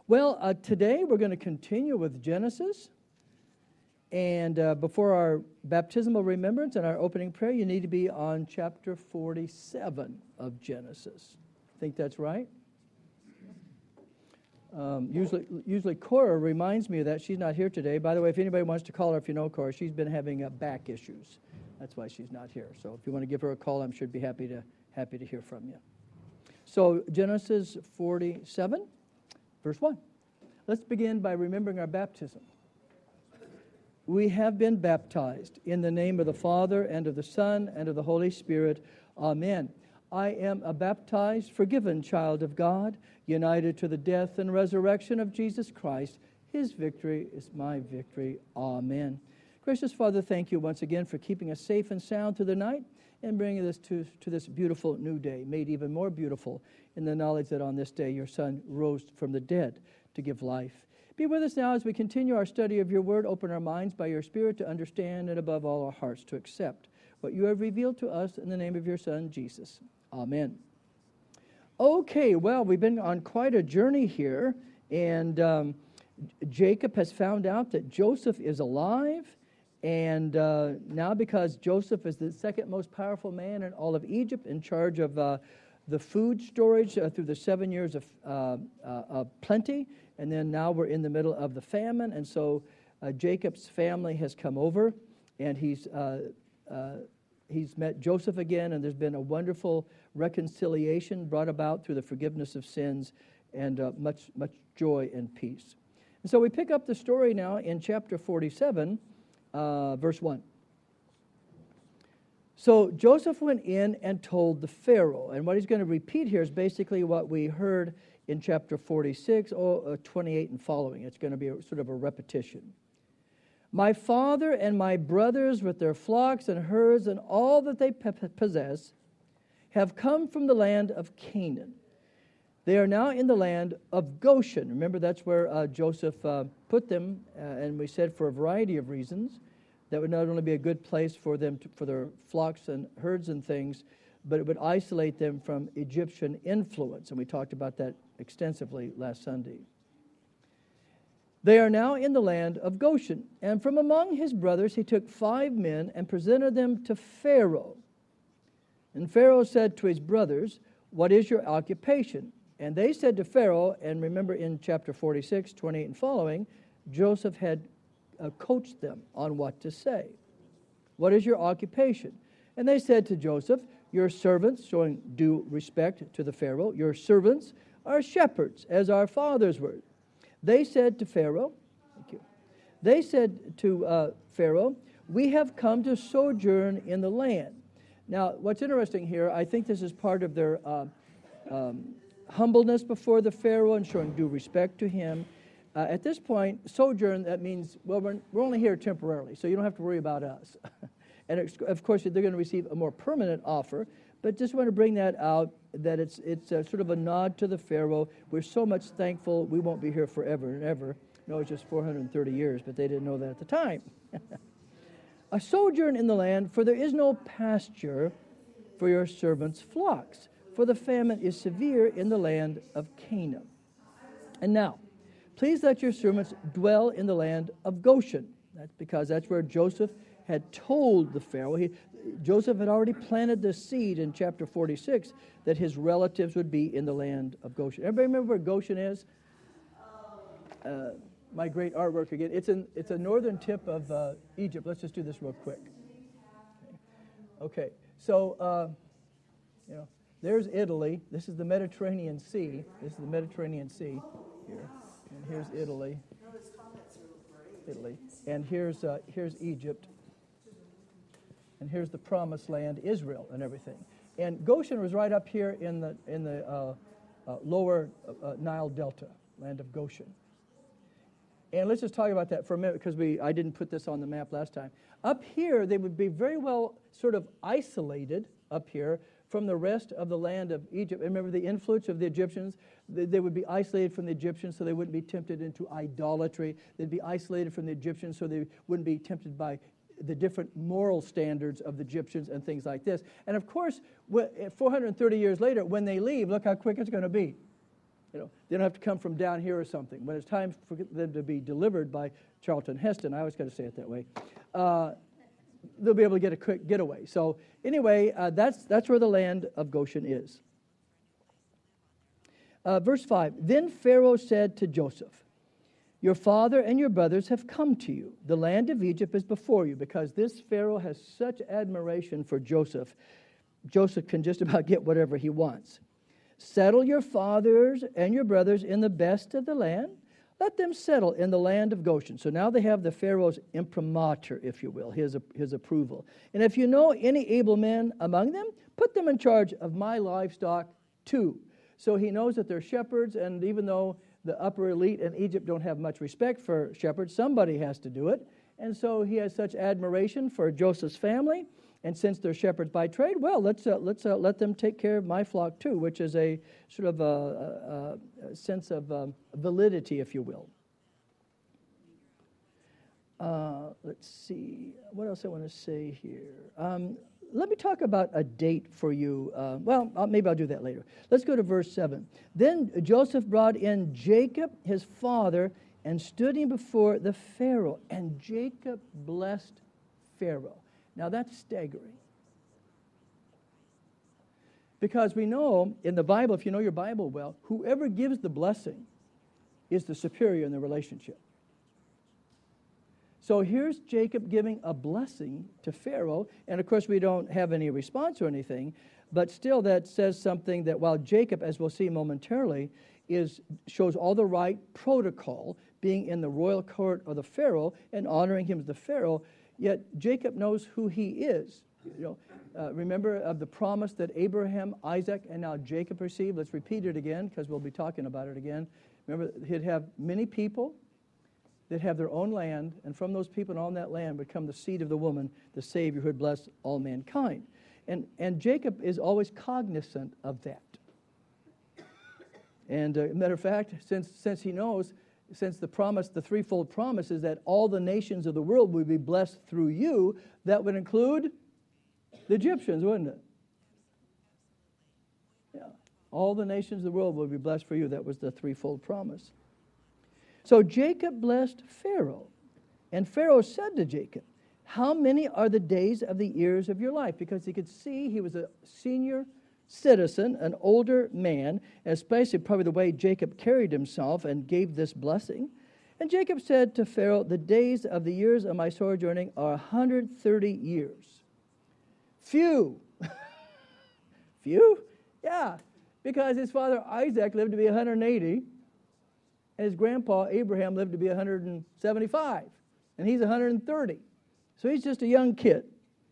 Well, today we're going to continue with Genesis. And before our baptismal remembrance and our opening prayer, you need to be on chapter 47 of Genesis. Think that's right? Usually Cora reminds me of that. She's not here today. By the way, if anybody wants to call her, if you know Cora, she's been having back issues. That's why she's not here. So if you want to give her a call, I'm sure she'd be happy to hear from you. So Genesis 47, verse 1. Let's begin by remembering our baptism. We have been baptized in the name of the Father, and of the Son, and of the Holy Spirit. Amen. I am a baptized, forgiven child of God, united to the death and resurrection of Jesus Christ. His victory is my victory. Amen. Gracious Father, thank you once again for keeping us safe and sound through the night and bringing us to this beautiful new day, made even more beautiful in the knowledge that on this day your Son rose from the dead to give life. Be with us now as we continue our study of your word. Open our minds by your Spirit to understand, and above all our hearts to accept what you have revealed to us in the name of your Son, Jesus. Amen. Okay, well, we've been on quite a journey here, and Jacob has found out that Joseph is alive, and now because Joseph is the second most powerful man in all of Egypt, in charge of the food storage through the 7 years of plenty, and then now we're in the middle of the famine, and so Jacob's family has come over, and he's met Joseph again, and there's been a wonderful reconciliation brought about through the forgiveness of sins, and much joy and peace. And so we pick up the story now in chapter 47, verse 1. So Joseph went in and told the Pharaoh, and what he's going to repeat here is basically what we heard in chapter 46, 28 and following. It's going to be sort of a repetition. My father and my brothers with their flocks and herds and all that they possess have come from the land of Canaan. They are now in the land of Goshen. Remember, that's where Joseph put them, and we said for a variety of reasons. That would not only be a good place for them, for their flocks and herds and things, but it would isolate them from Egyptian influence, and we talked about that extensively last Sunday. They are now in the land of Goshen, and from among his brothers he took 5 men and presented them to Pharaoh. And Pharaoh said to his brothers, what is your occupation? And they said to Pharaoh, and remember in chapter 46, 28 and following, Joseph had coached them on what to say. What is your occupation? And they said to Joseph, your servants, showing due respect to the Pharaoh, your servants are shepherds, as our fathers were. They said to Pharaoh, They said to Pharaoh, we have come to sojourn in the land. Now, what's interesting here, I think this is part of their humbleness before the Pharaoh and showing due respect to him. At this point, sojourn, that means, well, we're only here temporarily, so you don't have to worry about us. And of course, they're going to receive a more permanent offer, but just want to bring that out, that it's sort of a nod to the Pharaoh. We're so much thankful we won't be here forever and ever. No, it's just 430 years, but they didn't know that at the time. A sojourn in the land, for there is no pasture for your servants' flocks, for the famine is severe in the land of Canaan. And now, please let your servants dwell in the land of Goshen. That's because that's where Joseph had told the Pharaoh. Joseph had already planted the seed in chapter 46 that his relatives would be in the land of Goshen. Everybody remember where Goshen is? My great artwork again. It's a northern tip of Egypt. Let's just do this real quick. Okay, so there's Italy. This is the Mediterranean Sea. This is the Mediterranean Sea here, and here's Italy. And here's Egypt. And here's the promised land, Israel, and everything. And Goshen was right up here in the lower Nile Delta, land of Goshen. And let's just talk about that for a minute, because I didn't put this on the map last time. Up here, they would be very well sort of isolated up here from the rest of the land of Egypt. Remember the influence of the Egyptians? They would be isolated from the Egyptians so they wouldn't be tempted into idolatry. They'd be isolated from the Egyptians so they wouldn't be tempted by the different moral standards of the Egyptians and things like this. And of course, 430 years later, when they leave, look how quick it's going to be. They don't have to come from down here or something. When it's time for them to be delivered by Charlton Heston, I always got to say it that way, they'll be able to get a quick getaway. So anyway, that's where the land of Goshen is. Verse 5, Then Pharaoh said to Joseph, Your father and your brothers have come to you. The land of Egypt is before you. Because this Pharaoh has such admiration for Joseph, Joseph can just about get whatever he wants. Settle your fathers and your brothers in the best of the land. Let them settle in the land of Goshen. So now they have the Pharaoh's imprimatur, if you will, his approval. And if you know any able men among them, put them in charge of my livestock too. So he knows that they're shepherds, and even though the upper elite in Egypt don't have much respect for shepherds, somebody has to do it. And so he has such admiration for Joseph's family. And since they're shepherds by trade, well, let's let them take care of my flock too, which is a sort of a sense of validity, if you will. Let's see. What else I want to say here? Let me talk about a date for you. Maybe I'll do that later. Let's go to verse 7. Then Joseph brought in Jacob, his father, and stood him before the Pharaoh. And Jacob blessed Pharaoh. Now that's staggering. Because we know in the Bible, if you know your Bible well, whoever gives the blessing is the superior in the relationship. So here's Jacob giving a blessing to Pharaoh, and of course we don't have any response or anything, but still that says something that while Jacob, as we'll see momentarily, shows all the right protocol, being in the royal court of the Pharaoh and honoring him as the Pharaoh, yet Jacob knows who he is. Remember of the promise that Abraham, Isaac, and now Jacob received. Let's repeat it again because we'll be talking about it again. Remember, he'd have many people that have their own land, and from those people and on that land would come the seed of the woman, the Savior who would bless all mankind. And Jacob is always cognizant of that. And matter of fact, since he knows, since the promise, the threefold promise is that all the nations of the world will be blessed through you, that would include the Egyptians, wouldn't it? Yeah. All the nations of the world will be blessed for you. That was the threefold promise. So Jacob blessed Pharaoh. And Pharaoh said to Jacob, How many are the days of the years of your life? Because he could see he was a senior citizen, an older man, especially probably the way Jacob carried himself and gave this blessing. And Jacob said to Pharaoh, The days of the years of my sojourning are 130 years. Few. Few? Yeah, because his father Isaac lived to be 180, and his grandpa Abraham lived to be 175, and he's 130. So he's just a young kid.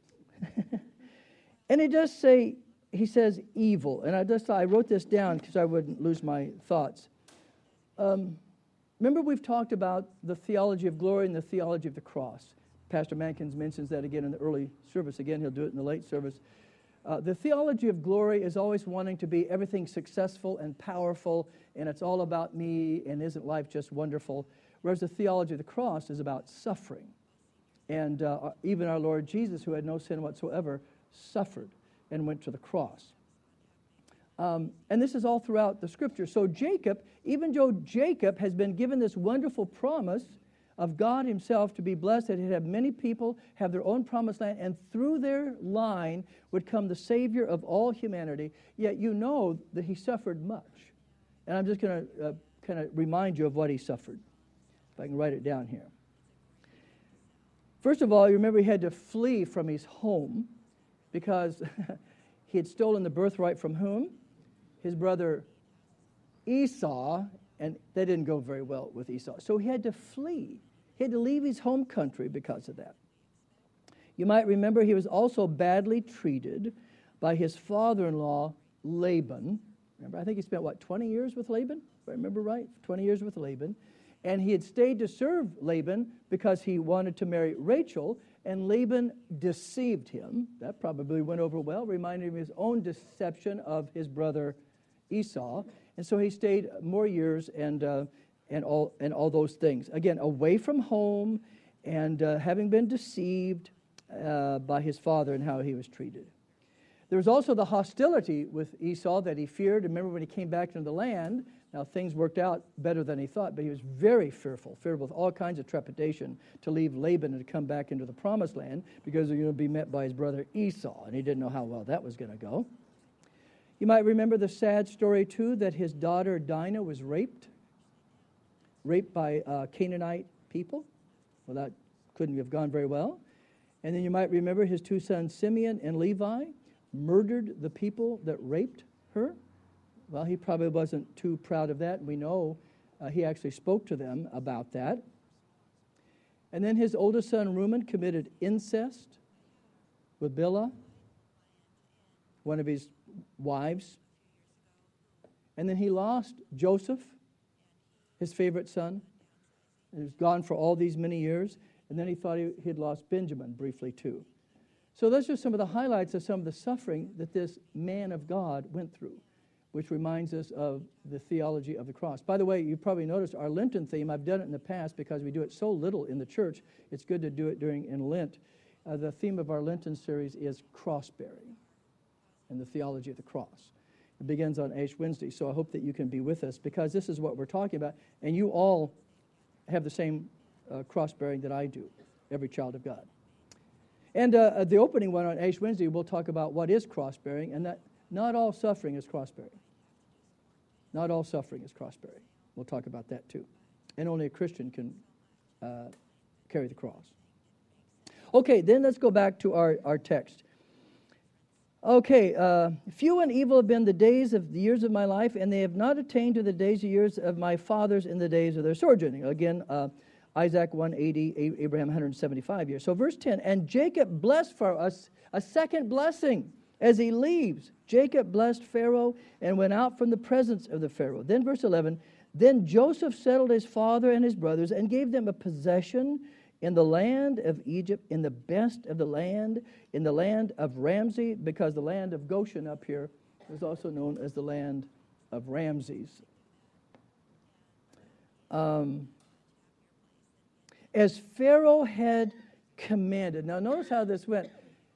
And he does say, he says evil, and I wrote this down because I wouldn't lose my thoughts. Remember we've talked about the theology of glory and the theology of the cross. Pastor Mankins mentions that again in the early service. Again, he'll do it in the late service. The theology of glory is always wanting to be everything successful and powerful, and it's all about me, and isn't life just wonderful? Whereas the theology of the cross is about suffering. And even our Lord Jesus, who had no sin whatsoever, suffered and went to the cross. And this is all throughout the Scripture. So Jacob, even though Jacob has been given this wonderful promise of God himself to be blessed, that he'd have many people have their own promised land, and through their line would come the Savior of all humanity, yet you know that he suffered much. And I'm just going to kind of remind you of what he suffered, if I can write it down here. First of all, you remember he had to flee from his home because he had stolen the birthright from whom? His brother Esau, and that didn't go very well with Esau. So he had to flee. He had to leave his home country because of that. You might remember he was also badly treated by his father-in-law, Laban. Remember, I think he spent, 20 years with Laban? If I remember right, 20 years with Laban. And he had stayed to serve Laban because he wanted to marry Rachel, and Laban deceived him. That probably went over well, reminding him of his own deception of his brother Esau. And so he stayed more years and all those things. Again, away from home and having been deceived by his father and how he was treated. There was also the hostility with Esau that he feared. Remember when he came back into the land, Now, things worked out better than he thought, but he was very fearful with all kinds of trepidation to leave Laban and to come back into the promised land because he was going to be met by his brother Esau, and he didn't know how well that was going to go. You might remember the sad story, too, that his daughter Dinah was raped by Canaanite people. Well, that couldn't have gone very well. And then you might remember his two sons, Simeon and Levi, murdered the people that raped her. Well, he probably wasn't too proud of that. We know he actually spoke to them about that. And then his oldest son, Reuben, committed incest with Bilhah, one of his wives. And then he lost Joseph, his favorite son. He was gone for all these many years. And then he thought he'd lost Benjamin briefly, too. So those are some of the highlights of some of the suffering that this man of God went through, which reminds us of the theology of the cross. By the way, you probably noticed our Lenten theme. I've done it in the past because we do it so little in the church. It's good to do it in Lent. The theme of our Lenten series is cross-bearing and the theology of the cross. It begins on Ash Wednesday, so I hope that you can be with us because this is what we're talking about. And you all have the same cross-bearing that I do, every child of God. And the opening one on Ash Wednesday, we'll talk about what is cross-bearing, and that not all suffering is cross-bearing. Not all suffering is cross-bearing. We'll talk about that too. And only a Christian can carry the cross. Okay, then let's go back to our text. Okay, few and evil have been the years of my life, and they have not attained to the days of years of my fathers in the days of their sojourning. Again, Isaac 180, Abraham 175 years. So verse 10, and Jacob blessed for us a second blessing as he leaves. Jacob blessed Pharaoh and went out from the presence of the Pharaoh. Then verse 11, then Joseph settled his father and his brothers and gave them a possession in the land of Egypt, in the best of the land, in the land of Ramsey, because the land of Goshen up here is also known as the land of Ramses. As Pharaoh had commanded. Now notice how this went.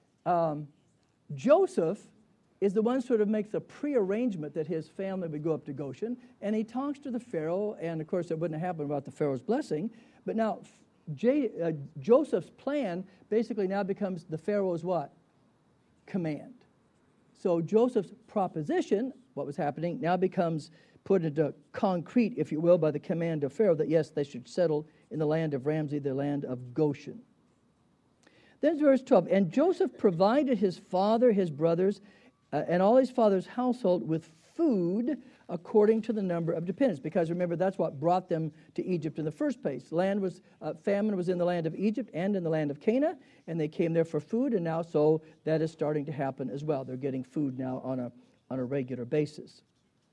Joseph is the one sort of makes a prearrangement that his family would go up to Goshen, and he talks to the Pharaoh, and of course it wouldn't happen without the Pharaoh's blessing, but now Joseph's plan basically now becomes the Pharaoh's what? Command. So Joseph's proposition, what was happening, now becomes put into concrete, if you will, by the command of Pharaoh that yes, they should settle in the land of Ramsey, the land of Goshen. Then verse 12, and Joseph provided his father, his brothers, and all his father's household with food according to the number of dependents. Because remember, that's what brought them to Egypt in the first place. Famine was in the land of Egypt and in the land of Canaan, and they came there for food, and now so that is starting to happen as well. They're getting food now on a regular basis.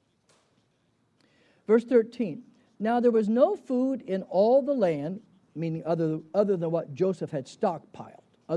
Verse 13, now there was no food in all the land, meaning other than what Joseph had stockpiled.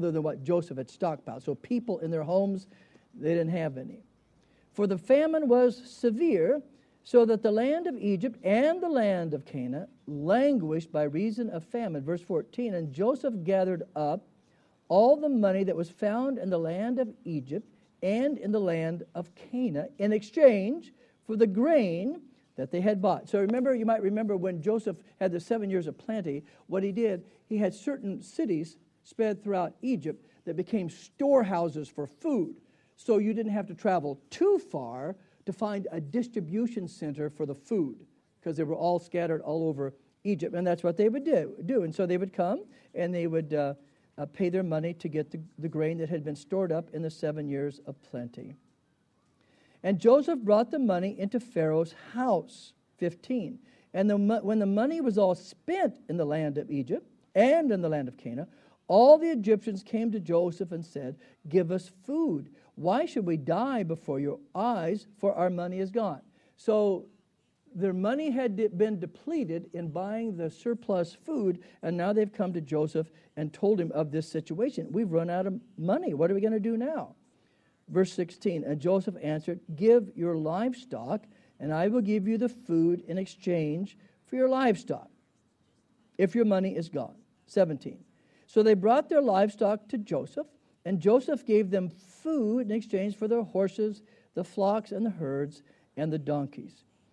So people in their homes, they didn't have any. For the famine was severe, so that the land of Egypt and the land of Canaan languished by reason of famine. Verse 14, and Joseph gathered up all the money that was found in the land of Egypt and in the land of Canaan in exchange for the grain that they had bought. So you might remember when Joseph had the 7 years of plenty, what he did, he had certain cities spread throughout Egypt that became storehouses for food. So you didn't have to travel too far to find a distribution center for the food because they were all scattered all over Egypt. And that's what they would do. And so they would come and they would pay their money to get the grain that had been stored up in the 7 years of plenty. And Joseph brought the money into Pharaoh's house, 15. And when the money was all spent in the land of Egypt and in the land of Canaan, all the Egyptians came to Joseph and said, give us food. Why should we die before your eyes, for our money is gone? So their money had been depleted in buying the surplus food, and now they've come to Joseph and told him of this situation. We've run out of money. What are we going to do now? Verse 16, and Joseph answered, give your livestock, and I will give you the food in exchange for your livestock, if your money is gone. 17, so they brought their livestock to Joseph, and Joseph gave them food in exchange for their horses, the flocks, and the herds, and the donkeys.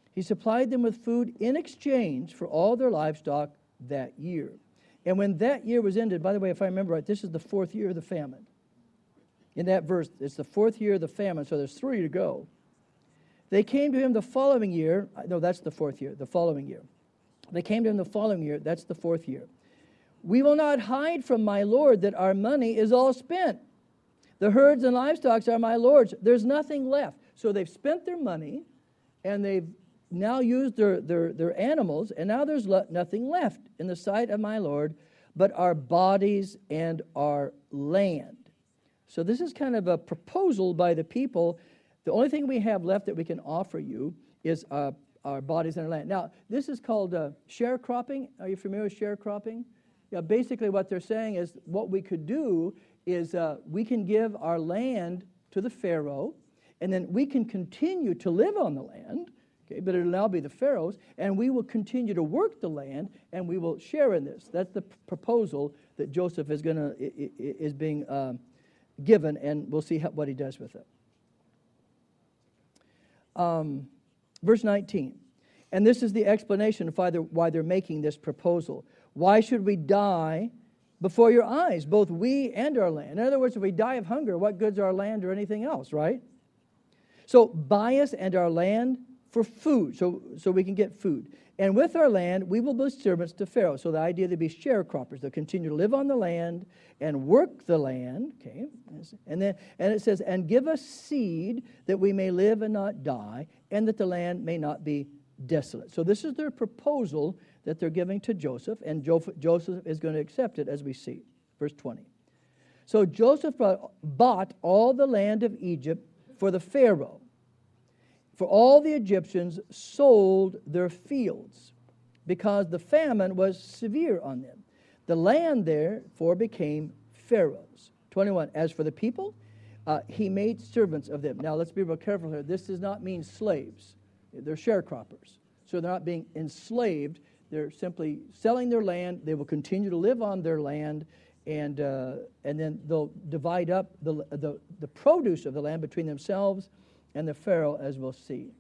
He supplied them with food in exchange for all their livestock that year. And when that year was ended, by the way, if I remember right, this is the 4th year of the famine. In that verse, it's the 4th year of the famine, so there's 3 to go. They came to him the following year. No, that's the 4th year, the following year. They came to him the following year. That's the 4th year. We will not hide from my Lord that our money is all spent. The herds and livestock are my Lord's. There's nothing left. So they've spent their money, and they've now used their animals, and now there's nothing left in the sight of my Lord but our bodies and our land. So this is kind of a proposal by the people. The only thing we have left that we can offer you is our bodies and our land. Now, this is called sharecropping. Are you familiar with sharecropping? Yeah, basically what they're saying is what we could do is we can give our land to the Pharaoh, and then we can continue to live on the land, okay, but it'll now be the Pharaoh's, and we will continue to work the land, and we will share in this. That's the proposal that Joseph is being given, and we'll see what he does with it. Verse 19, and this is the explanation of why they're making this proposal. Why should we die before your eyes, both we and our land? In other words, if we die of hunger, what good's our land or anything else, right? So buy us and our land for food, so we can get food. And with our land, we will be servants to Pharaoh. So the idea they'll be sharecroppers. They'll continue to live on the land and work the land. Okay, and it says, and give us seed that we may live and not die, and that the land may not be desolate. So this is their proposal that they're giving to Joseph, and Joseph is going to accept it, as we see. Verse 20. So Joseph bought all the land of Egypt for the Pharaoh. For all the Egyptians sold their fields, because the famine was severe on them. The land therefore became Pharaoh's. 21. As for the people, he made servants of them. Now let's be real careful here. This does not mean slaves. They're sharecroppers. So they're not being enslaved. They're simply selling their land. They will continue to live on their land, and then they'll divide up the produce of the land between themselves and the Pharaoh, as we'll see.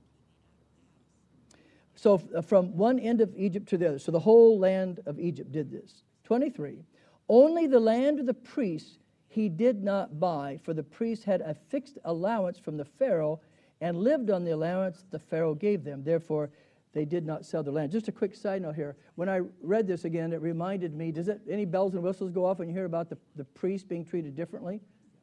So from one end of Egypt to the other. So the whole land of Egypt did this. 23. Only the land of the priests he did not buy, for the priests had a fixed allowance from the Pharaoh and lived on the allowance the Pharaoh gave them. Therefore, they did not sell their land. Just a quick side note here. When I read this again, it reminded me, any bells and whistles go off when you hear about the priests being treated differently?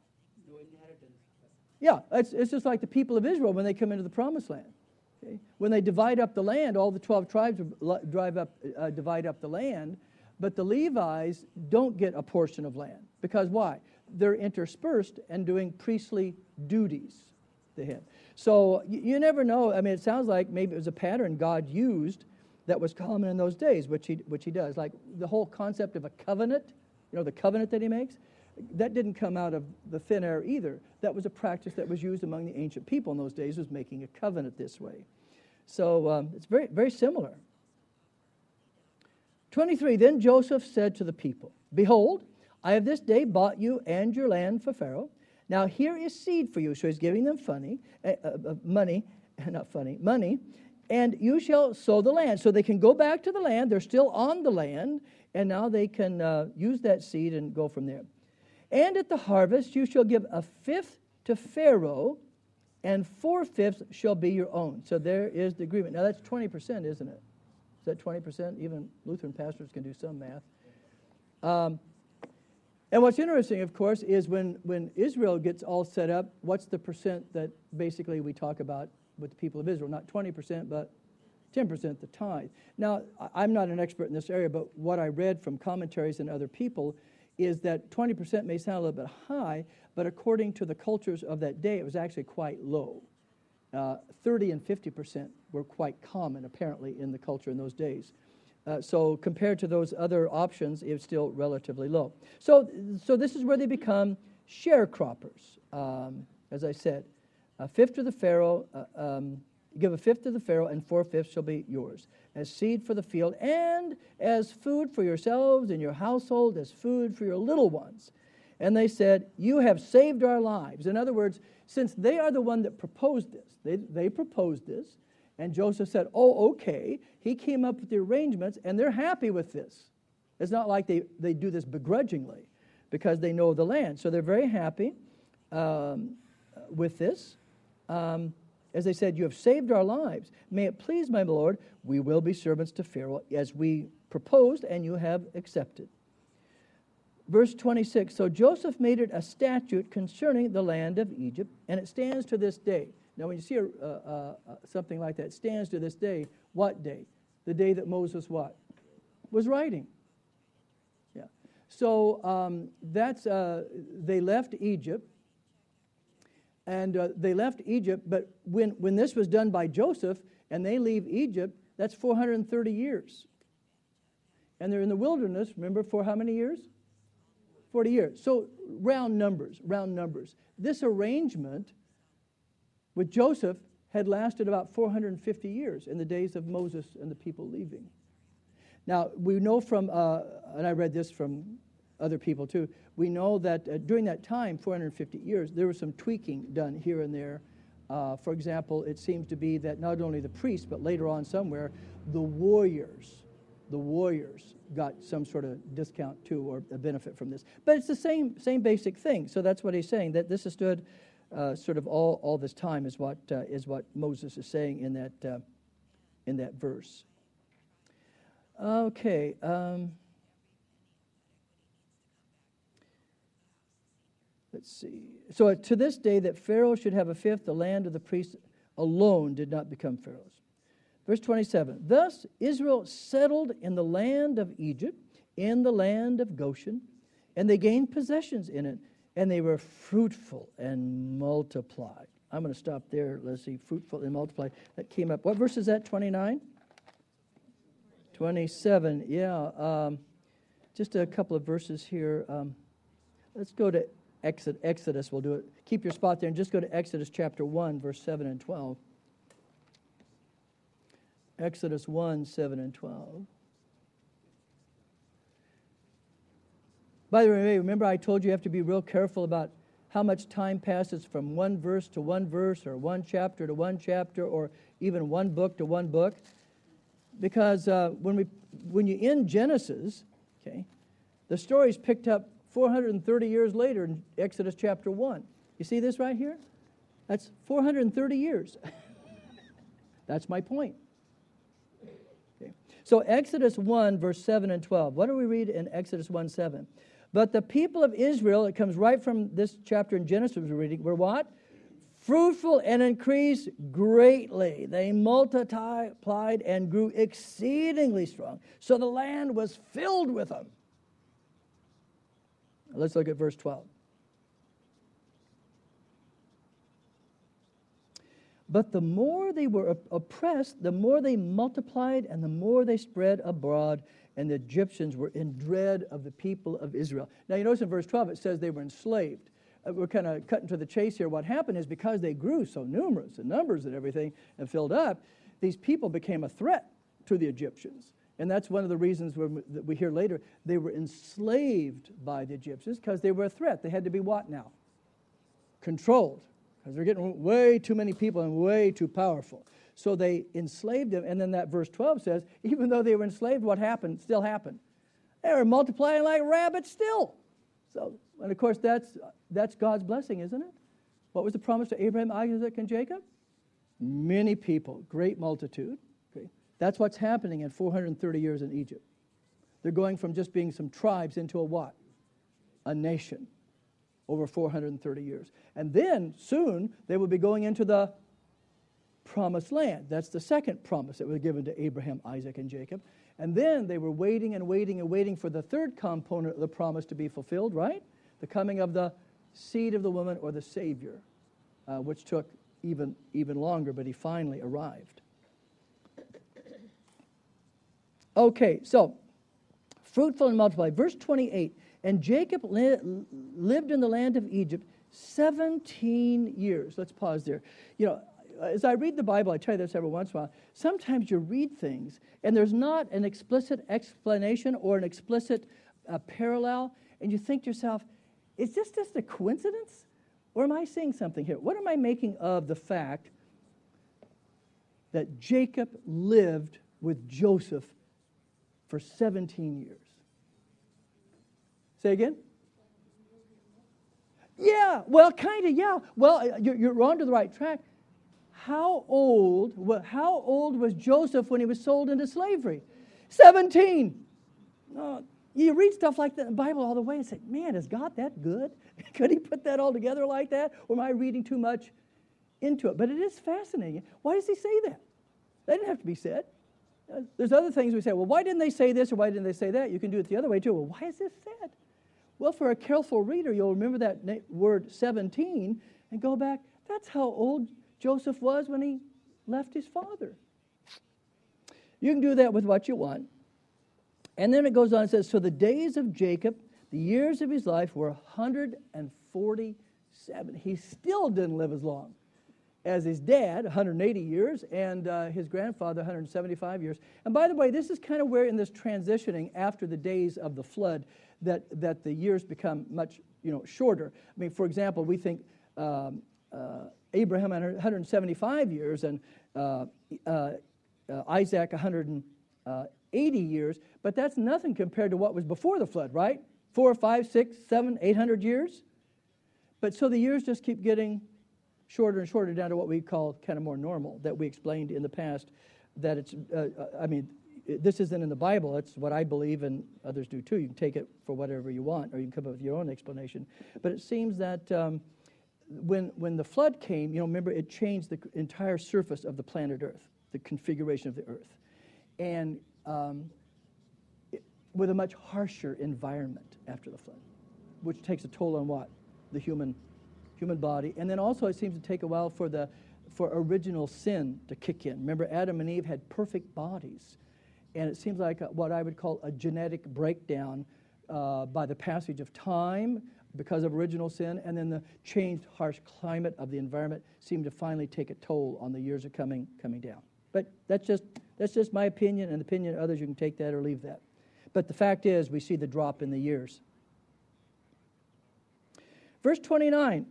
Yeah, it's just like the people of Israel when they come into the Promised Land. Okay? When they divide up the land, all the 12 tribes divide up the land, but the Levites don't get a portion of land. Because why? They're interspersed and doing priestly duties. They have. So you never know. I mean, it sounds like maybe it was a pattern God used that was common in those days, which he does. Like the whole concept of a covenant, the covenant that he makes, that didn't come out of the thin air either. That was a practice that was used among the ancient people in those days, was making a covenant this way. So it's very, very similar. 23, then Joseph said to the people, behold, I have this day bought you and your land for Pharaoh. Now here is seed for you. So he's giving them money, and you shall sow the land. So they can go back to the land. They're still on the land, and now they can use that seed and go from there. And at the harvest you shall give a fifth to Pharaoh, and 4/5 shall be your own. So there is the agreement. Now that's 20%, isn't it? Is that 20%? Even Lutheran pastors can do some math. And what's interesting, of course, is when Israel gets all set up, what's the percent that basically we talk about with the people of Israel? Not 20%, but 10%, the tithe. Now, I'm not an expert in this area, but what I read from commentaries and other people is that 20% may sound a little bit high, but according to the cultures of that day, it was actually quite low. 30 and 50% were quite common, apparently, in the culture in those days. So compared to those other options, it's still relatively low. So this is where they become sharecroppers. As I said, a fifth to the Pharaoh, give a fifth to the Pharaoh, and 4/5 shall be yours, as seed for the field, and as food for yourselves and your household, as food for your little ones. And they said, you have saved our lives. In other words, since they are the one that proposed this, they proposed this, And Joseph said, oh, okay. He came up with the arrangements, and they're happy with this. It's not like they do this begrudgingly because they know the land. So they're very happy with this. As they said, you have saved our lives. May it please my Lord, we will be servants to Pharaoh as we proposed and you have accepted. Verse 26, so Joseph made it a statute concerning the land of Egypt, and it stands to this day. Now, when you see something like that, it stands to this day. What day? The day that Moses what? Was writing. Yeah. So they left Egypt. And they left Egypt, but when this was done by Joseph, and they leave Egypt, that's 430 years. And they're in the wilderness, remember, for how many years? 40 years. So round numbers. This arrangement with Joseph had lasted about 450 years in the days of Moses and the people leaving. Now, we know from, and I read this from other people too, we know that during that time, 450 years, there was some tweaking done here and there. For example, it seems to be that not only the priests, but later on somewhere, the warriors got some sort of discount too, or a benefit from this. But it's the same basic thing. So that's what he's saying, that this has stood sort of all this time is what Moses is saying in that verse. Okay. Let's see. So to this day that Pharaoh should have a fifth, the land of the priests alone did not become Pharaoh's. Verse 27, thus Israel settled in the land of Egypt, in the land of Goshen, and they gained possessions in it, and they were fruitful and multiplied. I'm going to stop there. Let's see, fruitful and multiplied. That came up. What verse is that, 29? 27, yeah. Just a couple of verses here. Let's go to Exodus, we'll do it. Keep your spot there and just go to Exodus chapter 1, verse 7 and 12. Exodus 1, 7 and 12. By the way, remember I told you have to be real careful about how much time passes from one verse to one verse, or one chapter to one chapter, or even one book to one book. Because when you end Genesis, okay, the story's picked up 430 years later in Exodus chapter 1. You see this right here? That's 430 years. That's my point. Okay. So Exodus 1, verse 7 and 12. What do we read in Exodus 1, 7? But the people of Israel, it comes right from this chapter in Genesis we're reading, were what? Fruitful and increased greatly. They multiplied and grew exceedingly strong. So the land was filled with them. Let's look at verse 12. But the more they were oppressed, the more they multiplied and the more they spread abroad, and the Egyptians were in dread of the people of Israel. Now you notice in verse 12 it says they were enslaved. We're kind of cutting to the chase here. What happened is because they grew so numerous in numbers and everything and filled up, these people became a threat to the Egyptians. And that's one of the reasons that we hear later, they were enslaved by the Egyptians because they were a threat. They had to be what now? Controlled, because they're getting way too many people and way too powerful. So they enslaved them, and then that verse 12 says, even though they were enslaved, what happened? Still happened. They were multiplying like rabbits still. So, and of course, that's God's blessing, isn't it? What was the promise to Abraham, Isaac, and Jacob? Many people, great multitude. Okay. That's what's happening in 430 years in Egypt. They're going from just being some tribes into a what? A nation over 430 years. And then soon they will be going into the promised land. That's the second promise that was given to Abraham, Isaac, and Jacob. And then they were waiting and waiting and waiting for the third component of the promise to be fulfilled, right? The coming of the seed of the woman, or the Savior, which took even longer, but he finally arrived. Okay, so fruitful and multiply. Verse 28, and Jacob lived in the land of Egypt 17 years. Let's pause there. You know, as I read the Bible, I tell you this every once in a while, sometimes you read things and there's not an explicit explanation or an explicit parallel, and you think to yourself, is this just a coincidence? Or am I seeing something here? What am I making of the fact that Jacob lived with Joseph for 17 years. Say again? Yeah, well, kind of, yeah. Well, you're on to the right track. How old was Joseph when he was sold into slavery? 17. You read stuff like that in the Bible all the way and say, man, is God that good? Could he put that all together like that? Or am I reading too much into it? But it is fascinating. Why does he say that? That didn't have to be said. There's other things we say, well, why didn't they say this or why didn't they say that? You can do it the other way too. Well, why is this said? Well, for a careful reader, you'll remember that word 17 and go back. That's how old Joseph was when he left his father. You can do that with what you want. And then it goes on and says, so the days of Jacob, the years of his life were 147. He still didn't live as long as his dad, 180 years, and his grandfather, 175 years. And by the way, this is kind of where in this transitioning after the days of the flood that the years become much shorter. I mean, for example, we think Abraham had 175 years and Isaac 180 years, but that's nothing compared to what was before the flood, right? 4, 5, 6, 7, 800 years. But so the years just keep getting shorter and shorter down to what we call kind of more normal, that we explained in the past, that it's, this isn't in the Bible. It's what I believe, and others do too. You can take it for whatever you want, or you can come up with your own explanation. But it seems that when the flood came, remember, it changed the entire surface of the planet Earth, the configuration of the Earth, and with a much harsher environment after the flood, which takes a toll on what? The human body. And then also it seems to take a while for original sin to kick in. Remember, Adam and Eve had perfect bodies. And it seems like what I would call a genetic breakdown by the passage of time because of original sin, and then the changed harsh climate of the environment seemed to finally take a toll on the years of coming down. But that's just my opinion, and the opinion of others. You can take that or leave that. But the fact is, we see the drop in the years. Verse 29.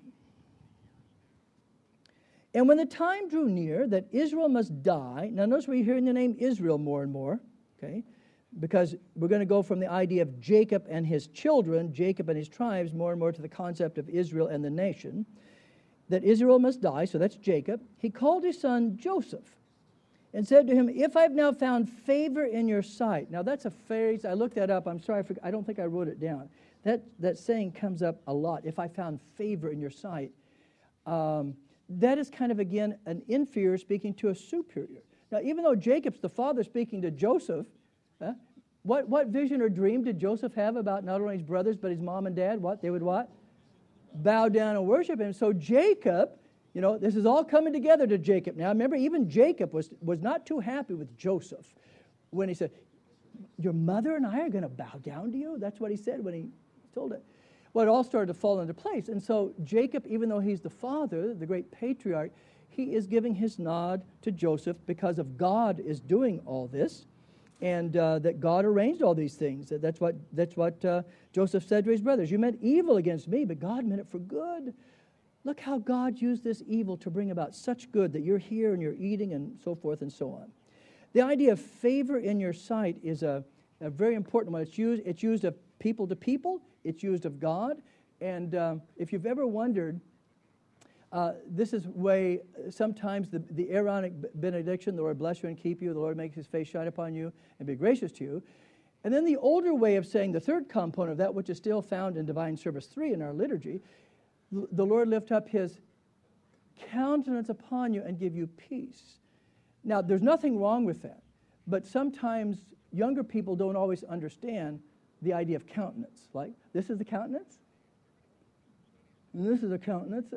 And when the time drew near that Israel must die, now notice we're hearing the name Israel more and more, okay? Because we're going to go from the idea of Jacob and his children, Jacob and his tribes, more and more to the concept of Israel and the nation, that Israel must die, so that's Jacob. He called his son Joseph and said to him, if I've now found favor in your sight. Now that's a phrase, I looked that up, I'm sorry, I don't think I wrote it down. That saying comes up a lot, if I found favor in your sight. That is kind of, again, an inferior speaking to a superior. Now, even though Jacob's the father speaking to Joseph, what vision or dream did Joseph have about not only his brothers, but his mom and dad? What? They would what? Bow down and worship him. So Jacob, this is all coming together to Jacob. Now, remember, even Jacob was not too happy with Joseph when he said, your mother and I are going to bow down to you? That's what he said when he told it. Well, it all started to fall into place. And so Jacob, even though he's the father, the great patriarch, he is giving his nod to Joseph because of God is doing all this, and that God arranged all these things. That's what Joseph said to his brothers. You meant evil against me, but God meant it for good. Look how God used this evil to bring about such good that you're here and you're eating and so forth and so on. The idea of favor in your sight is a very important one. It's used of people to people. It's used of God. And if you've ever wondered, this is way sometimes the Aaronic benediction, the Lord bless you and keep you, the Lord makes his face shine upon you and be gracious to you. And then the older way of saying the third component of that, which is still found in Divine Service 3 in our liturgy, the Lord lift up his countenance upon you and give you peace. Now, there's nothing wrong with that, but sometimes younger people don't always understand the idea of countenance. Like, this is the countenance, and this is a countenance.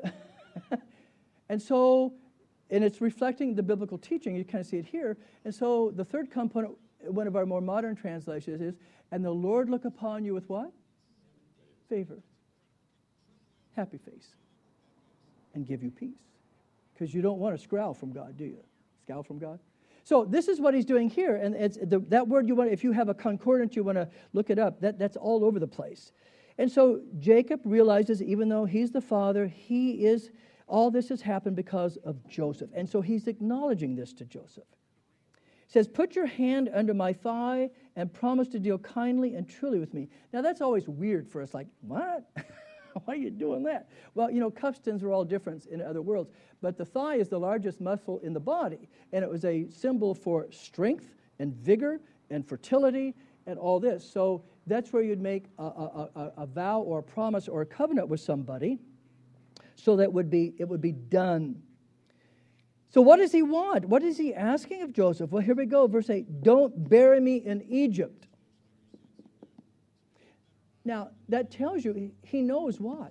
And it's reflecting the biblical teaching. You kind of see it here. And so the third component, one of our more modern translations is, and the Lord look upon you with what? Favor. Happy face. And give you peace. Because you don't want to scowl from God, do you? Scowl from God? So this is what he's doing here. And it's that word, if you have a concordance, you want to look it up. That's all over the place. And so Jacob realizes, even though he's the father, he is All this has happened because of Joseph. And so he's acknowledging this to Joseph. He says, put your hand under my thigh and promise to deal kindly and truly with me. Now, that's always weird for us, like, what? Why are you doing that? Well, cuffstones are all different in other worlds, but the thigh is the largest muscle in the body, and it was a symbol for strength and vigor and fertility and all this. So that's where you'd make a vow or a promise or a covenant with somebody, so that it would be done. So what does he want? What is he asking of Joseph? Well, here we go, verse 8. Don't bury me in Egypt. Now, that tells you he knows what.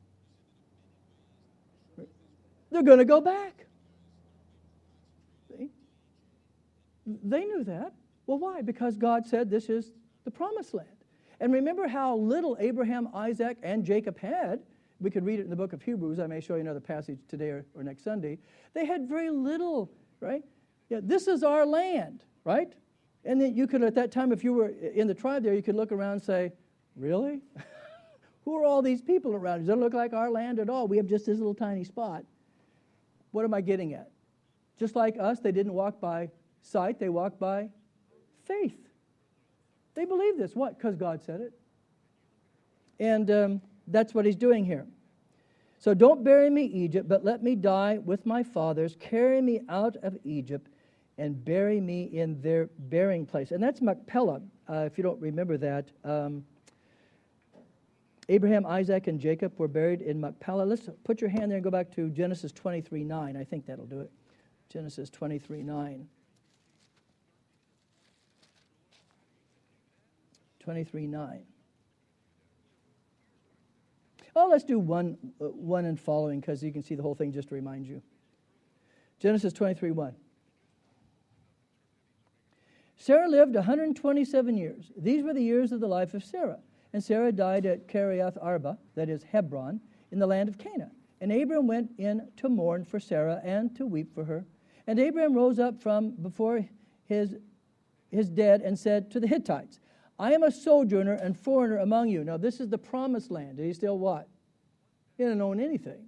They're going to go back. See? They knew that. Well, why? Because God said this is the promised land. And remember how little Abraham, Isaac, and Jacob had. We could read it in the book of Hebrews. I may show you another passage today or next Sunday. They had very little, right? Yeah, this is our land, right? And then you could, at that time, if you were in the tribe there, you could look around and say, really? Who are all these people around? It doesn't look like our land at all. We have just this little tiny spot. What am I getting at? Just like us, they didn't walk by sight. They walked by faith. They believed this. What? Because God said it. And that's what he's doing here. So don't bury me, Egypt, but let me die with my fathers. Carry me out of Egypt and bury me in their burying place. And that's Machpelah, if you don't remember that. Abraham, Isaac, and Jacob were buried in Machpelah. Let's put your hand there and go back to Genesis 23:9. I think that'll do it. Genesis 23:9. 23:9. Oh, let's do one and following, because you can see the whole thing just to remind you. Genesis 23:1. Sarah lived 127 years. These were the years of the life of Sarah. And Sarah died at Kiriath Arba, that is Hebron, in the land of Canaan. And Abram went in to mourn for Sarah and to weep for her. And Abram rose up from before his dead and said to the Hittites, I am a sojourner and foreigner among you. Now, this is the promised land. Did he still what? He didn't own anything.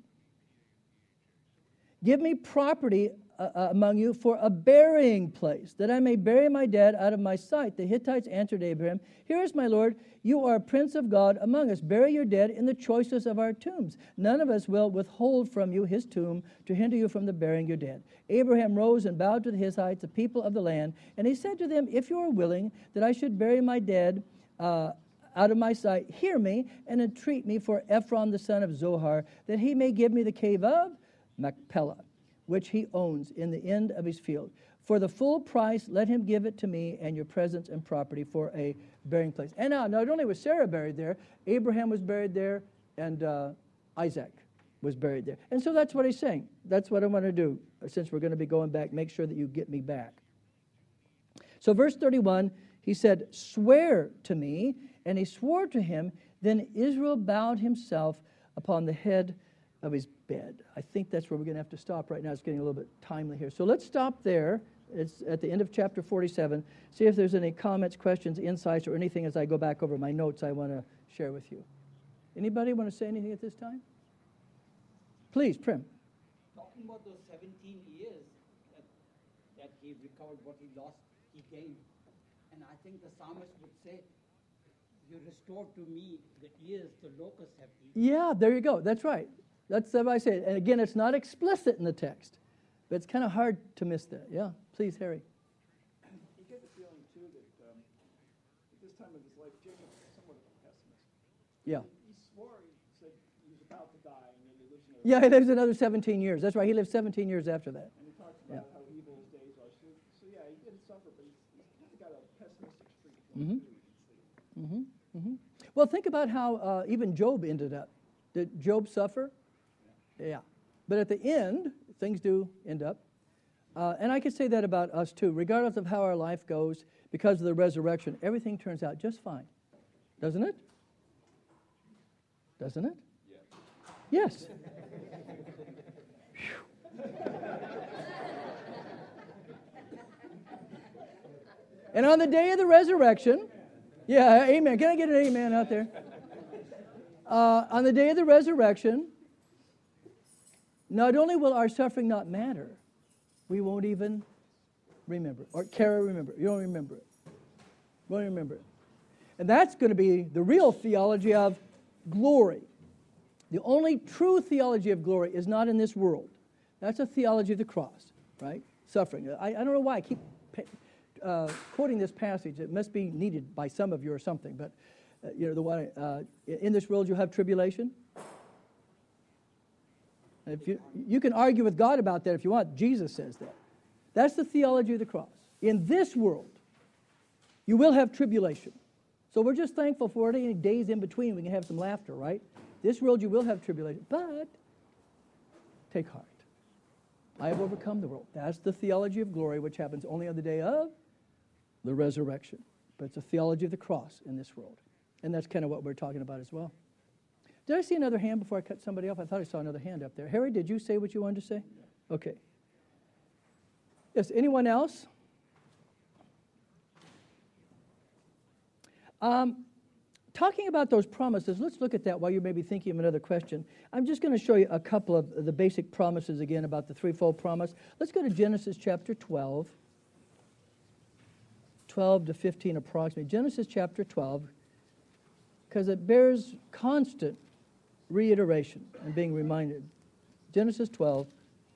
Give me property among you for a burying place, that I may bury my dead out of my sight. The Hittites answered Abraham, Here is my lord, you are a prince of God among us. Bury your dead in the choicest of our tombs. None of us will withhold from you his tomb to hinder you from the burying your dead. Abraham rose and bowed to the Hittites, the people of the land, and he said to them, If you are willing that I should bury my dead out of my sight, hear me and entreat me for Ephron the son of Zohar, that he may give me the cave of Machpelah, which he owns in the end of his field. For the full price, let him give it to me and your presence and property for a burying place. And now, not only was Sarah buried there, Abraham was buried there, and Isaac was buried there. And so that's what he's saying. That's what I want to do, since we're going to be going back. Make sure that you get me back. So verse 31, he said, Swear to me. And he swore to him. Then Israel bowed himself upon the head of his bed. I think that's where we're going to have to stop right now. It's getting a little bit timely here. So let's stop there. It's at the end of chapter 47. See if there's any comments, questions, insights, or anything as I go back over my notes I want to share with you. Anybody want to say anything at this time? Please, Prim. Talking about those 17 years that he recovered what he lost, he gained. And I think the psalmist would say, you restored to me the years the locusts have eaten. Yeah, there you go. That's right. That's what I say. And again, it's not explicit in the text, but it's kind of hard to miss that. Yeah, please, Harry. You get the feeling, too, that at this time of his life, Jacob was somewhat of a pessimist. Yeah. He swore, he said he was about to die, and then he lives another Yeah, he lives another 17 years. That's right. He lived 17 years after that. And he talks about how evil his days are. So yeah, he didn't suffer, but he's kind of got a pessimistic streak. Well, think about how even Job ended up. Did Job suffer? Yeah. But at the end, things do end up. And I could say that about us too. Regardless of how our life goes, because of the resurrection, everything turns out just fine. Doesn't it? Doesn't it? Yeah. Yes. And on the day of the resurrection, yeah, amen. Can I get an amen out there? On the day of the resurrection, not only will our suffering not matter, we won't even remember it. Or Kara, remember it. You don't remember it. You won't remember it. And that's going to be the real theology of glory. The only true theology of glory is not in this world. That's a theology of the cross, right? Suffering. I don't know why I keep quoting this passage. It must be needed by some of you or something. But the one in this world you have tribulation. If you can argue with God about that if you want. Jesus says that. That's the theology of the cross. In this world, you will have tribulation. So we're just thankful for it. Any days in between, we can have some laughter, right? This world, you will have tribulation. But take heart. I have overcome the world. That's the theology of glory, which happens only on the day of the resurrection. But it's a theology of the cross in this world. And that's kind of what we're talking about as well. Did I see another hand before I cut somebody off? I thought I saw another hand up there. Harry, did you say what you wanted to say? Okay. Yes, anyone else? Talking about those promises, let's look at that while you may be thinking of another question. I'm just going to show you a couple of the basic promises again about the threefold promise. Let's go to Genesis chapter 12. 12 to 15 approximately. Genesis chapter 12, because it bears constant reiteration and being reminded. Genesis 12.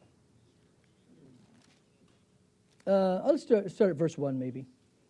Let's start at verse 1 maybe.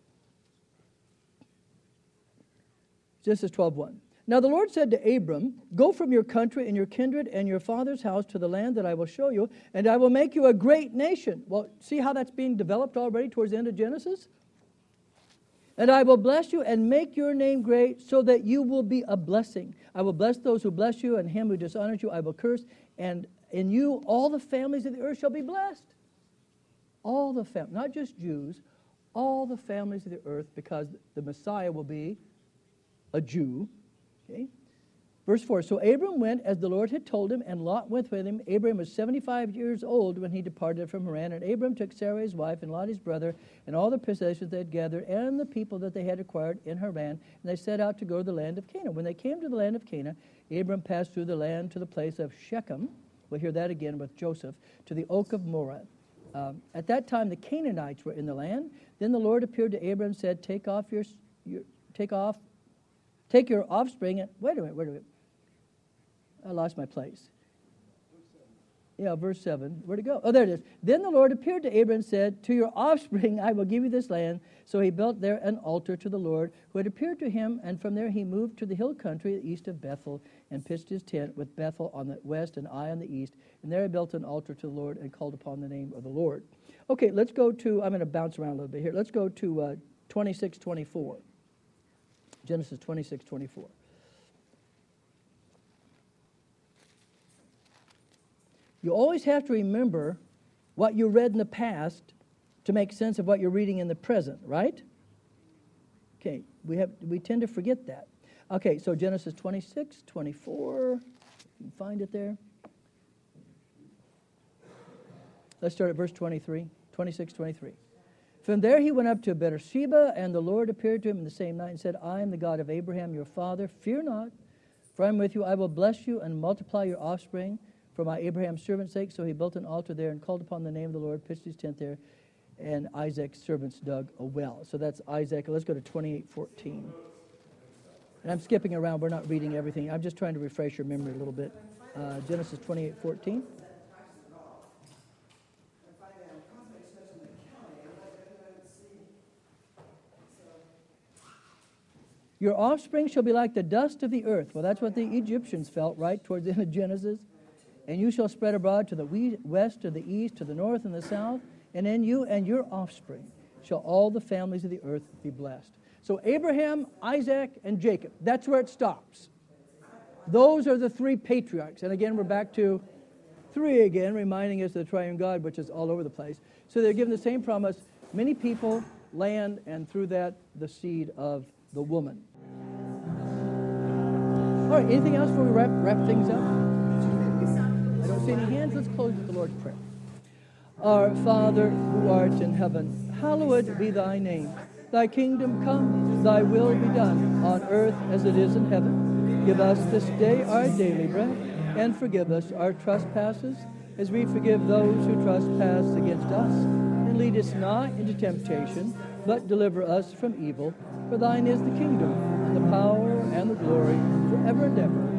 Genesis 12:1. Now the Lord said to Abram, go from your country and your kindred and your father's house to the land that I will show you, and I will make you a great nation. Well, see how that's being developed already towards the end of Genesis? And I will bless you and make your name great so that you will be a blessing. I will bless those who bless you, and him who dishonors you I will curse. And in you all the families of the earth shall be blessed. All the families, not just Jews, all the families of the earth, because the Messiah will be a Jew. Okay. Verse 4, so Abram went as the Lord had told him, and Lot went with him. Abram was 75 years old when he departed from Haran. And Abram took Sarai his wife, and Lot his brother, and all the possessions they had gathered, and the people that they had acquired in Haran. And they set out to go to the land of Canaan. When they came to the land of Canaan, Abram passed through the land to the place of Shechem. We'll hear that again with Joseph, to the oak of Moreh. At that time the Canaanites were in the land. Then the Lord appeared to Abram and said, take your offspring and... Wait a minute. I lost my place. Yeah, verse 7. Where'd it go? Oh, there it is. Then the Lord appeared to Abram and said, to your offspring I will give you this land. So he built there an altar to the Lord who had appeared to him, and from there he moved to the hill country east of Bethel and pitched his tent with Bethel on the west and Ai on the east. And there he built an altar to the Lord and called upon the name of the Lord. Okay, let's go to... I'm going to bounce around a little bit here. Let's go to 26:24. Genesis 26:24. You always have to remember what you read in the past to make sense of what you're reading in the present, right? Okay, we tend to forget that. Okay, so Genesis 26:24. You can find it there. Let's start at verse 23. 26:23. From there he went up to Beersheba, and the Lord appeared to him in the same night and said, I am the God of Abraham your father. Fear not, for I am with you. I will bless you and multiply your offspring for my Abraham's servant's sake. So he built an altar there and called upon the name of the Lord, pitched his tent there, and Isaac's servants dug a well. So that's Isaac. Let's go to 28:14. And I'm skipping around. We're not reading everything. I'm just trying to refresh your memory a little bit. Genesis 28:14. Your offspring shall be like the dust of the earth. Well, that's what the Egyptians felt, right, towards the end of Genesis. And you shall spread abroad to the west, to the east, to the north, and the south. And in you and your offspring shall all the families of the earth be blessed. So Abraham, Isaac, and Jacob, that's where it stops. Those are the three patriarchs. And again, we're back to three again, reminding us of the triune God, which is all over the place. So they're given the same promise, many people, land, and through that, the seed of the woman. All right, anything else before we wrap things up? I don't see any hands. Let's close with the Lord's Prayer. Our Father, who art in heaven, hallowed be thy name. Thy kingdom come, thy will be done, on earth as it is in heaven. Give us this day our daily bread, and forgive us our trespasses, as we forgive those who trespass against us. And lead us not into temptation, but deliver us from evil. For thine is the kingdom, and the power, and the glory, forever and ever.